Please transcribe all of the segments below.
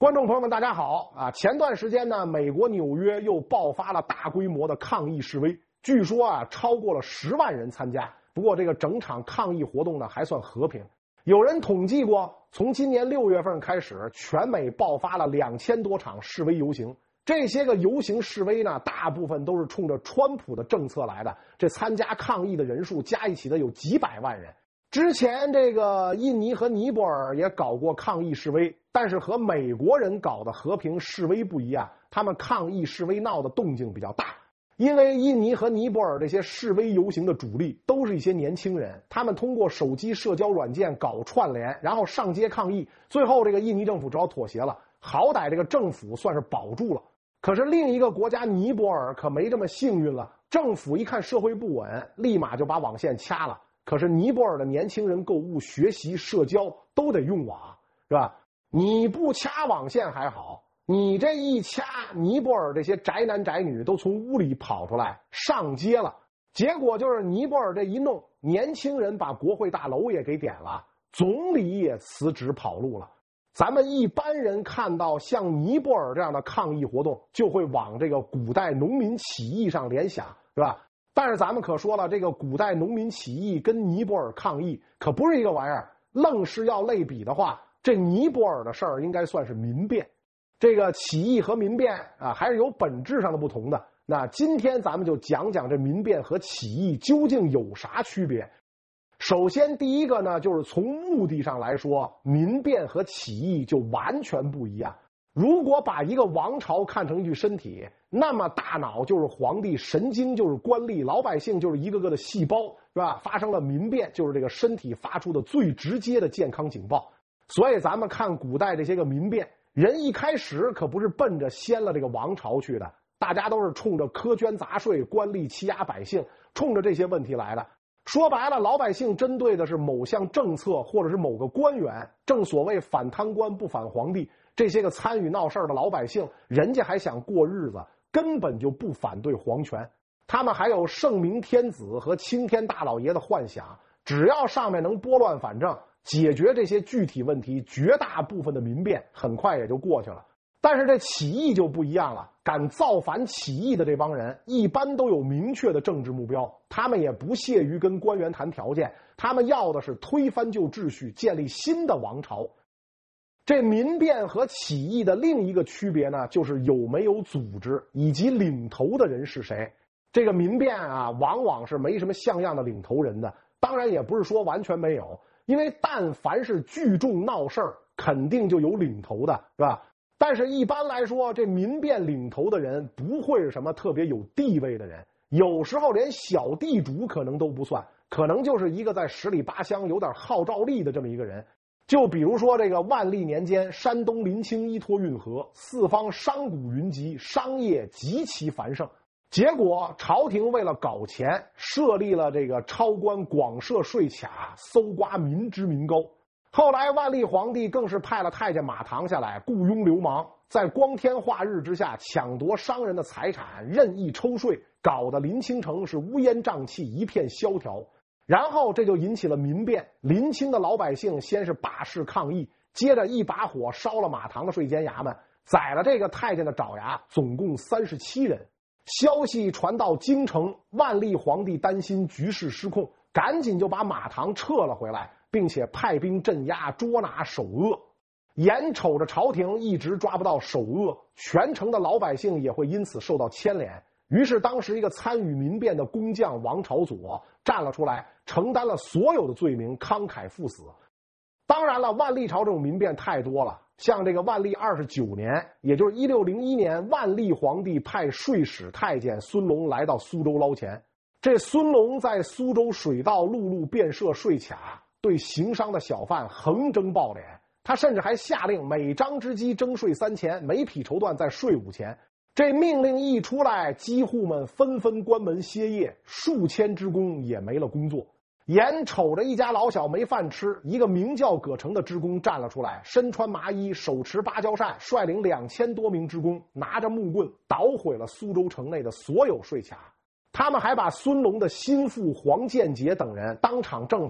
观众朋友们，大家好啊！前段时间呢，美国纽约又爆发了大规模的抗议示威，据说啊，超过了10万人参加。不过这个整场抗议活动呢，还算和平。有人统计过，从今年6月份开始，全美爆发了2000多场示威游行。这些个游行示威呢，大部分都是冲着川普的政策来的。这参加抗议的人数加一起的有几百万人。之前这个印尼和尼泊尔也搞过抗议示威，但是和美国人搞的和平示威不一样，他们抗议示威闹的动静比较大。因为印尼和尼泊尔这些示威游行的主力都是一些年轻人，他们通过手机社交软件搞串联，然后上街抗议，最后这个印尼政府只好妥协了，好歹这个政府算是保住了。可是另一个国家尼泊尔可没这么幸运了，政府一看社会不稳，立马就把网线掐了。可是尼泊尔的年轻人购物、学习、社交都得用网，是吧？你不掐网线还好，你这一掐，尼泊尔这些宅男宅女都从屋里跑出来上街了。结果就是尼泊尔这一弄，年轻人把国会大楼也给点了，总理也辞职跑路了。咱们一般人看到像尼泊尔这样的抗议活动，就会往这个古代农民起义上联想，是吧？但是咱们可说了，这个古代农民起义跟尼泊尔抗议可不是一个玩意儿。愣是要类比的话，这尼泊尔的事儿应该算是民变。这个起义和民变啊，还是有本质上的不同的。那今天咱们就讲讲这民变和起义究竟有啥区别。首先第一个呢，就是从目的上来说，民变和起义就完全不一样。如果把一个王朝看成一具身体，那么大脑就是皇帝，神经就是官吏，老百姓就是一个个的细胞，是吧？发生了民变，就是这个身体发出的最直接的健康警报。所以咱们看古代这些个民变，人一开始可不是奔着掀了这个王朝去的，大家都是冲着苛捐杂税、官吏欺压百姓，冲着这些问题来的。说白了，老百姓针对的是某项政策或者是某个官员，正所谓反贪官不反皇帝。这些个参与闹事的老百姓，人家还想过日子，根本就不反对皇权。他们还有圣明天子和青天大老爷的幻想，只要上面能拨乱反正，解决这些具体问题，绝大部分的民变很快也就过去了。但是这起义就不一样了，敢造反起义的这帮人一般都有明确的政治目标，他们也不屑于跟官员谈条件，他们要的是推翻旧秩序，建立新的王朝。这民变和起义的另一个区别呢，就是有没有组织以及领头的人是谁。这个民变啊，往往是没什么像样的领头人的，当然也不是说完全没有，因为但凡是聚众闹事儿，肯定就有领头的，是吧？但是一般来说，这民变领头的人不会是什么特别有地位的人，有时候连小地主可能都不算，可能就是一个在十里八乡有点号召力的这么一个人。就比如说这个万历年间，山东临清依托运河，四方商贾云集，商业极其繁盛。结果朝廷为了搞钱，设立了这个超官广设税卡，搜刮民脂民膏。后来万历皇帝更是派了太监马唐下来，雇佣流氓，在光天化日之下抢夺商人的财产，任意抽税，搞得临清城是乌烟瘴气，一片萧条。然后这就引起了民变，临清的老百姓先是罢市抗议，接着一把火烧了马唐的税监衙门，宰了这个太监的爪牙，总共37人。消息传到京城，万历皇帝担心局势失控，赶紧就把马唐撤了回来，并且派兵镇压捉拿首恶。眼瞅着朝廷一直抓不到首恶，全城的老百姓也会因此受到牵连。于是当时一个参与民变的工匠王朝佐站了出来，承担了所有的罪名，慷慨赴死。当然了，万历朝这种民变太多了，像这个万历29年，也就是1601年，万历皇帝派税使太监孙龙来到苏州捞钱。这孙龙在苏州水道陆路遍设税卡，对行商的小贩横征暴敛。他甚至还下令每张之鸡征税3钱，每匹绸缎再税5钱。这命令一出来，机户们纷纷关门歇业，数千职工也没了工作。眼瞅着一家老小没饭吃，一个名叫葛城的职工站了出来，身穿麻衣，手持芭蕉扇，率领2000多名职工，拿着木棍捣毁了苏州城内的所有税卡。他们还把孙龙的心腹黄建杰等人当场正法，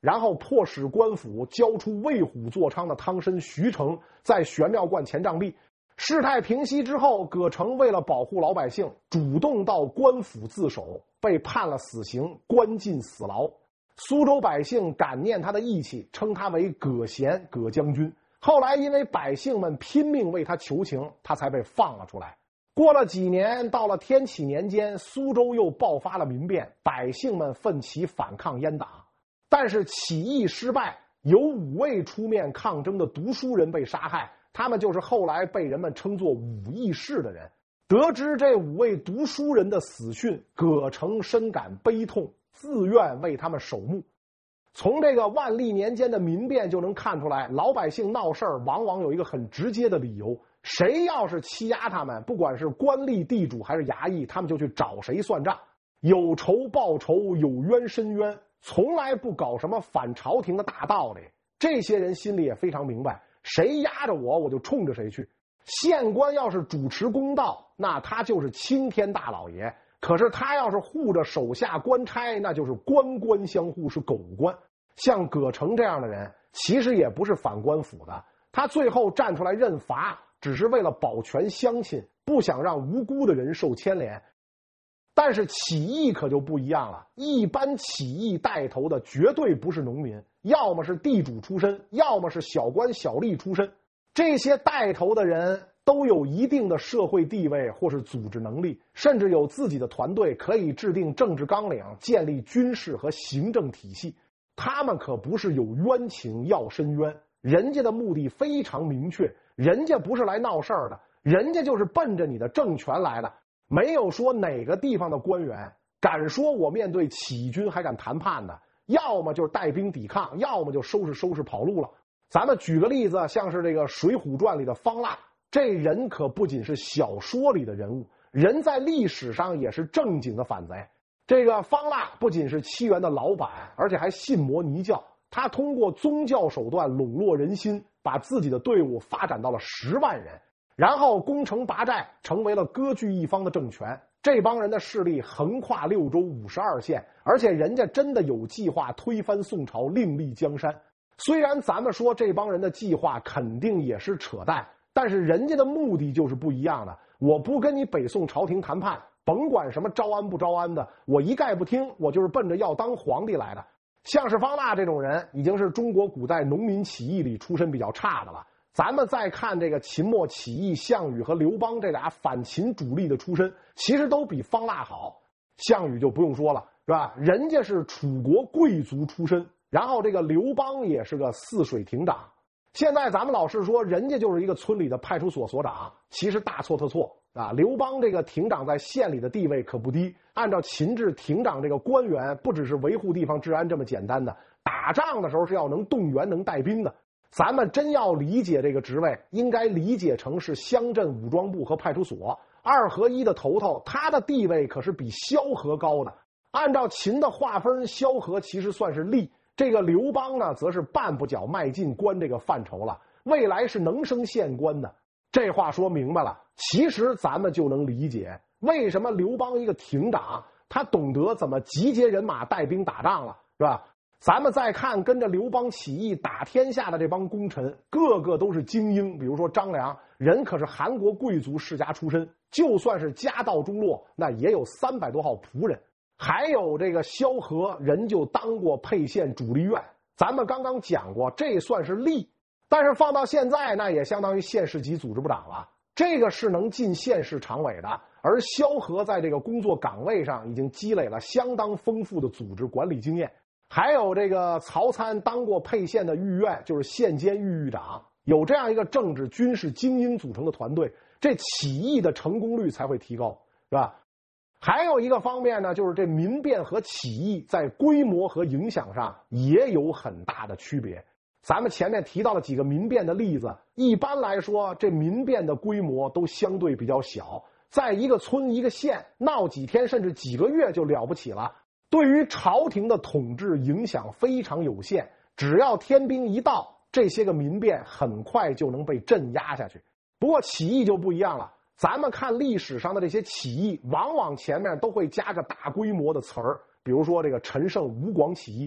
然后迫使官府交出为虎作伥的汤参徐成在玄妙观前杖毙。事态平息之后，葛城为了保护老百姓，主动到官府自首，被判了死刑，关进死牢。苏州百姓感念他的义气，称他为葛贤、葛将军。后来因为百姓们拼命为他求情，他才被放了出来。过了几年，到了天启年间，苏州又爆发了民变，百姓们奋起反抗阉党，但是起义失败，有5位出面抗争的读书人被杀害，他们就是后来被人们称作武义士的人。得知这5位读书人的死讯，葛城深感悲痛，自愿为他们守墓。从这个万历年间的民变就能看出来，老百姓闹事儿往往有一个很直接的理由，谁要是欺压他们，不管是官吏地主还是衙役，他们就去找谁算账，有仇报仇，有冤申冤，从来不搞什么反朝廷的大道理。这些人心里也非常明白，谁压着我，我就冲着谁去。县官要是主持公道，那他就是青天大老爷，可是他要是护着手下官差，那就是官官相护，是狗官。像葛城这样的人其实也不是反官府的，他最后站出来认罚，只是为了保全乡亲，不想让无辜的人受牵连。但是起义可就不一样了，一般起义带头的绝对不是农民，要么是地主出身，要么是小官小吏出身。这些带头的人都有一定的社会地位或是组织能力，甚至有自己的团队，可以制定政治纲领，建立军事和行政体系。他们可不是有冤情要申冤，人家的目的非常明确，人家不是来闹事儿的，人家就是奔着你的政权来的。没有说哪个地方的官员敢说我面对起义军还敢谈判的，要么就是带兵抵抗，要么就收拾跑路了。咱们举个例子，像是这个《水浒传》里的方腊，这人可不仅是小说里的人物，人在历史上也是正经的反贼。这个方腊不仅是七原的老板，而且还信摩尼教，他通过宗教手段笼络人心，把自己的队伍发展到了10万人，然后攻城拔寨，成为了割据一方的政权。这帮人的势力横跨6州52县，而且人家真的有计划推翻宋朝，另立江山。虽然咱们说这帮人的计划肯定也是扯淡，但是人家的目的就是不一样的。我不跟你北宋朝廷谈判，甭管什么招安不招安的，我一概不听，我就是奔着要当皇帝来的。像是方腊这种人，已经是中国古代农民起义里出身比较差的了。咱们再看这个秦末起义，项羽和刘邦这俩反秦主力的出身，其实都比方腊好。项羽就不用说了，是吧？人家是楚国贵族出身，然后这个刘邦也是个泗水亭长。现在咱们老是说人家就是一个村里的派出所所长，其实大错特错啊！刘邦这个亭长在县里的地位可不低，按照秦制，亭长这个官员不只是维护地方治安这么简单的，打仗的时候是要能动员能带兵的。咱们真要理解这个职位，应该理解成是乡镇武装部和派出所2合1的头头，他的地位可是比萧何高的。按照秦的划分，萧何其实算是吏，这个刘邦呢，则是半步脚迈进官这个范畴了，未来是能升县官的。这话说明白了，其实咱们就能理解为什么刘邦一个亭长，他懂得怎么集结人马带兵打仗了，是吧？咱们再看跟着刘邦起义打天下的这帮功臣，个个都是精英。比如说张良，人可是韩国贵族世家出身，就算是家道中落，那也有300多号仆人。还有这个萧何，人就当过沛县主力院，咱们刚刚讲过，这算是吏。但是放到现在，那也相当于县市级组织部长了，这个是能进县市常委的。而萧何在这个工作岗位上已经积累了相当丰富的组织管理经验。还有这个曹参当过沛县的御院，就是县监御狱长，有这样一个政治军事精英组成的团队，这起义的成功率才会提高，是吧？还有一个方面呢，就是这民变和起义在规模和影响上也有很大的区别。咱们前面提到了几个民变的例子，一般来说这民变的规模都相对比较小，在一个村一个县闹几天甚至几个月就了不起了，对于朝廷的统治影响非常有限，只要天兵一到，这些个民变很快就能被镇压下去。不过起义就不一样了，咱们看历史上的这些起义，往往前面都会加个大规模的词儿，比如说这个陈胜吴广起义。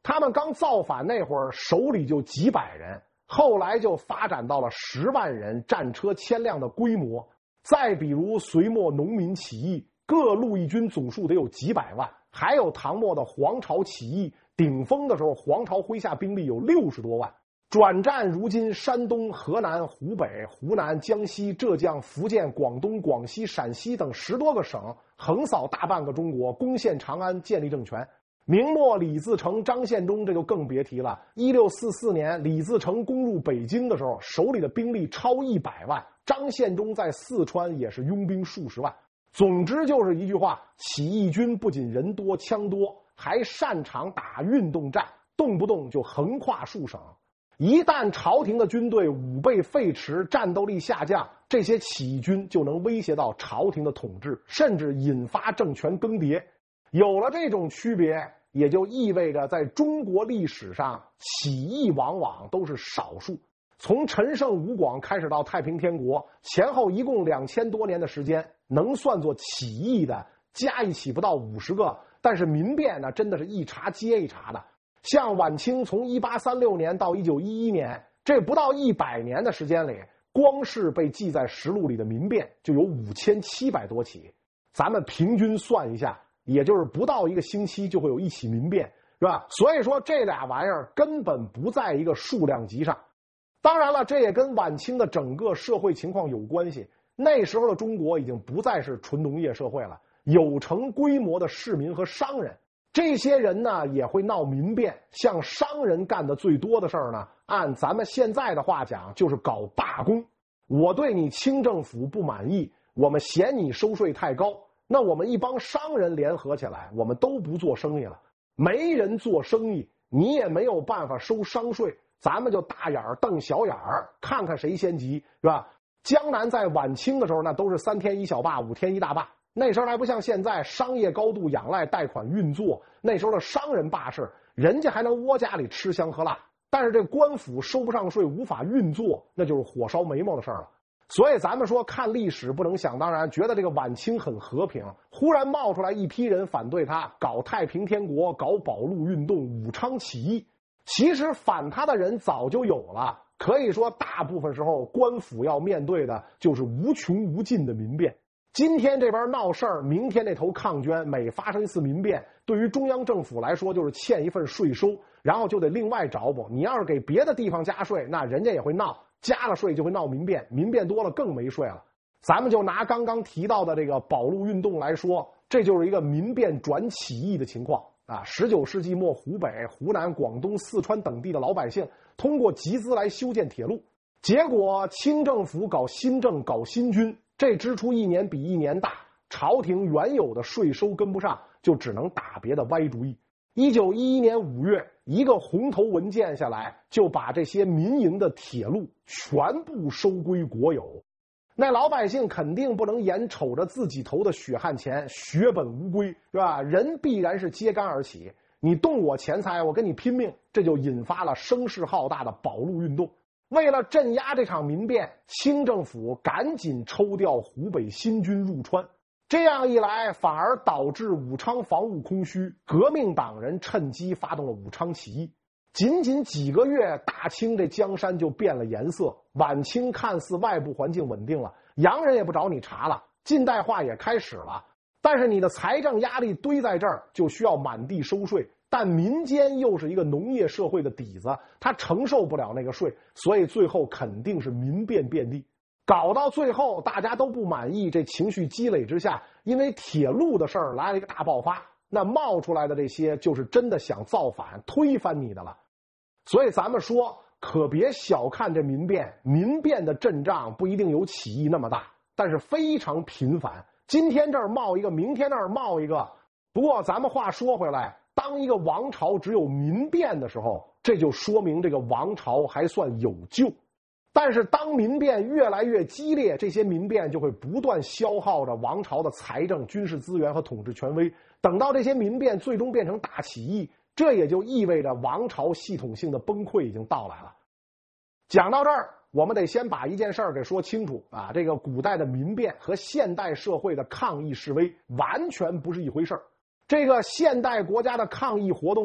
他们刚造反那会儿手里就几百人，后来就发展到了10万人，战车1000辆的规模。再比如隋末农民起义，各路义军总数得有几百万，还有唐末的黄巢起义，顶峰的时候黄巢麾下兵力有60多万。转战如今山东、河南、湖北、湖南、江西、浙江、福建、广东、广西、陕西等10多个省，横扫大半个中国，攻陷长安，建立政权。明末李自成、张献忠这就更别提了。1644年李自成攻入北京的时候，手里的兵力超100万，张献忠在四川也是拥兵数十万。总之就是一句话，起义军不仅人多枪多，还擅长打运动战，动不动就横跨数省。一旦朝廷的军队武备废弛，战斗力下降，这些起义军就能威胁到朝廷的统治，甚至引发政权更迭。有了这种区别，也就意味着在中国历史上，起义往往都是少数。从陈胜吴广开始到太平天国，前后一共2000多年的时间，能算作起义的加一起不到50个，但是民变呢，真的是一茬接一茬的。像晚清从1836年到1911年，这不到100年的时间里，光是被记在实录里的民变就有5700多起。咱们平均算一下，也就是不到1个星期就会有1起民变，是吧？所以说这俩玩意儿根本不在一个数量级上。当然了，这也跟晚清的整个社会情况有关系。那时候的中国已经不再是纯农业社会了，有成规模的市民和商人。这些人呢也会闹民变，像商人干的最多的事儿呢，按咱们现在的话讲，就是搞罢工。我对你清政府不满意，我们嫌你收税太高，那我们一帮商人联合起来，我们都不做生意了，没人做生意，你也没有办法收商税，咱们就大眼瞪小眼儿，看看谁先急，是吧？江南在晚清的时候，那都是3天一小罢，5天一大罢。那时候还不像现在，商业高度仰赖贷款运作，那时候的商人罢市，人家还能窝家里吃香喝辣，但是这官府收不上税，无法运作，那就是火烧眉毛的事儿了。所以咱们说看历史不能想当然，觉得这个晚清很和平，忽然冒出来一批人反对他，搞太平天国，搞保路运动，武昌起义。其实反他的人早就有了，可以说大部分时候官府要面对的就是无穷无尽的民变。今天这边闹事儿，明天那头抗捐，每发生一次民变，对于中央政府来说就是欠一份税收，然后就得另外找补。你要是给别的地方加税，那人家也会闹，加了税就会闹民变，民变多了更没税了。咱们就拿刚刚提到的这个保路运动来说，这就是一个民变转起义的情况啊。19世纪末，湖北、湖南、广东、四川等地的老百姓通过集资来修建铁路，结果清政府搞新政，搞新军，这支出一年比一年大，朝廷原有的税收跟不上，就只能打别的歪主意。1911年5月，一个红头文件下来，就把这些民营的铁路全部收归国有。那老百姓肯定不能眼瞅着自己投的血汗钱血本无归，是吧？人必然是揭竿而起，你动我钱财，我跟你拼命，这就引发了声势浩大的保路运动。为了镇压这场民变，清政府赶紧抽调湖北新军入川，这样一来反而导致武昌防务空虚，革命党人趁机发动了武昌起义。仅仅几个月，大清这江山就变了颜色。晚清看似外部环境稳定了，洋人也不找你茬了，近代化也开始了，但是你的财政压力堆在这儿，就需要满地收税，但民间又是一个农业社会的底子，他承受不了那个税，所以最后肯定是民变遍地。搞到最后大家都不满意，这情绪积累之下，因为铁路的事儿来了一个大爆发，那冒出来的这些就是真的想造反推翻你的了。所以咱们说可别小看这民变，民变的阵仗不一定有起义那么大，但是非常频繁，今天这儿冒一个，明天那儿冒一个。不过咱们话说回来，当一个王朝只有民变的时候，这就说明这个王朝还算有救。但是当民变越来越激烈，这些民变就会不断消耗着王朝的财政、军事资源和统治权威。等到这些民变最终变成大起义，这也就意味着王朝系统性的崩溃已经到来了。讲到这儿，我们得先把一件事儿给说清楚啊，这个古代的民变和现代社会的抗议示威完全不是一回事儿。这个现代国家的抗议活动呢，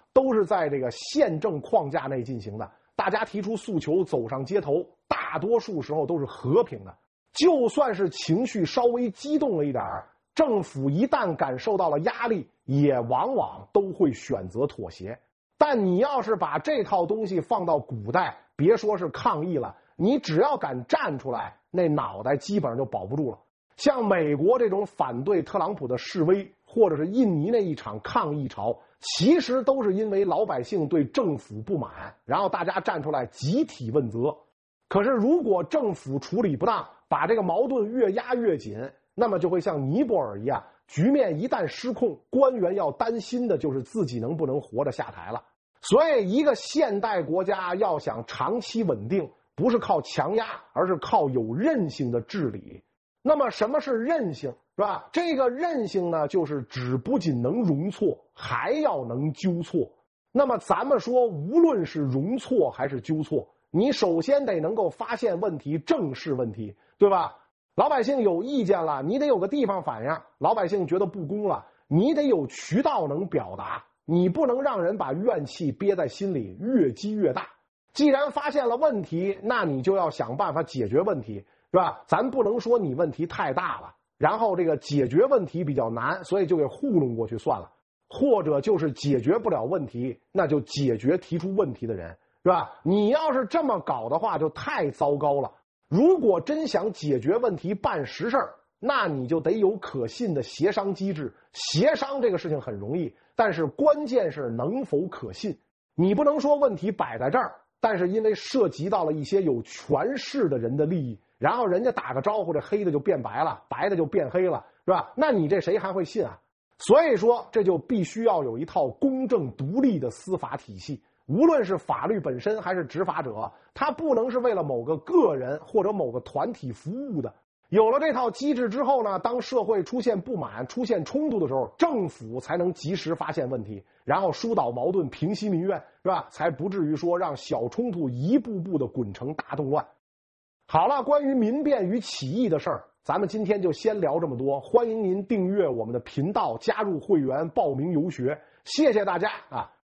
都是在这个宪政框架内进行的。大家提出诉求，走上街头，大多数时候都是和平的。就算是情绪稍微激动了一点，政府一旦感受到了压力，也往往都会选择妥协。但你要是把这套东西放到古代，别说是抗议了，你只要敢站出来，那脑袋基本上就保不住了。像美国这种反对特朗普的示威，或者是印尼那一场抗议潮，其实都是因为老百姓对政府不满，然后大家站出来集体问责。可是如果政府处理不当，把这个矛盾越压越紧，那么就会像尼泊尔一样，局面一旦失控，官员要担心的就是自己能不能活着下台了。所以一个现代国家要想长期稳定，不是靠强压，而是靠有韧性的治理。那么什么是韧性，是吧？这个韧性呢，就是指不仅能容错，还要能纠错。那么咱们说，无论是容错还是纠错，你首先得能够发现问题，正视问题，对吧？老百姓有意见了，你得有个地方反映；老百姓觉得不公了，你得有渠道能表达。你不能让人把怨气憋在心里，越积越大。既然发现了问题，那你就要想办法解决问题，是吧？咱不能说你问题太大了，然后这个解决问题比较难，所以就给糊弄过去算了。或者就是解决不了问题，那就解决提出问题的人，是吧？你要是这么搞的话，就太糟糕了。如果真想解决问题办实事儿，那你就得有可信的协商机制。协商这个事情很容易，但是关键是能否可信。你不能说问题摆在这儿，但是因为涉及到了一些有权势的人的利益，然后人家打个招呼，这黑的就变白了，白的就变黑了，是吧？那你这谁还会信啊？所以说这就必须要有一套公正独立的司法体系，无论是法律本身还是执法者，它不能是为了某个个人或者某个团体服务的。有了这套机制之后呢，当社会出现不满、出现冲突的时候，政府才能及时发现问题，然后疏导矛盾、平息民怨，是吧？才不至于说让小冲突一步步的滚成大动乱。好了，关于民变与起义的事儿，咱们今天就先聊这么多。欢迎您订阅我们的频道，加入会员，报名游学。谢谢大家啊！